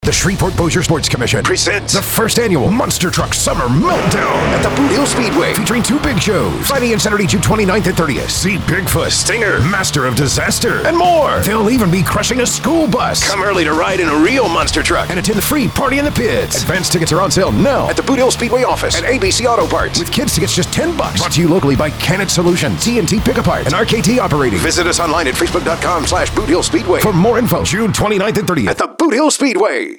The Shreveport Bossier Sports Commission presents the first annual Monster Truck Summer Meltdown at the Boot Hill Speedway, featuring two big shows, Friday and Saturday, June 29th and 30th. See Bigfoot, Stinger, Master of Disaster, and more. They'll even be crushing a school bus. Come early to ride in a real monster truck and attend the free Party in the Pits. Advance tickets are on sale now at the Boot Hill Speedway office and ABC Auto Parts, with kids tickets just $10. Brought to you locally by Canet Solutions, T&T Pickup Parts, and RKT Operating. Visit us online at facebook.com/Boot Hill Speedway for more info. June 29th and 30th at the Boot Hill Speedway.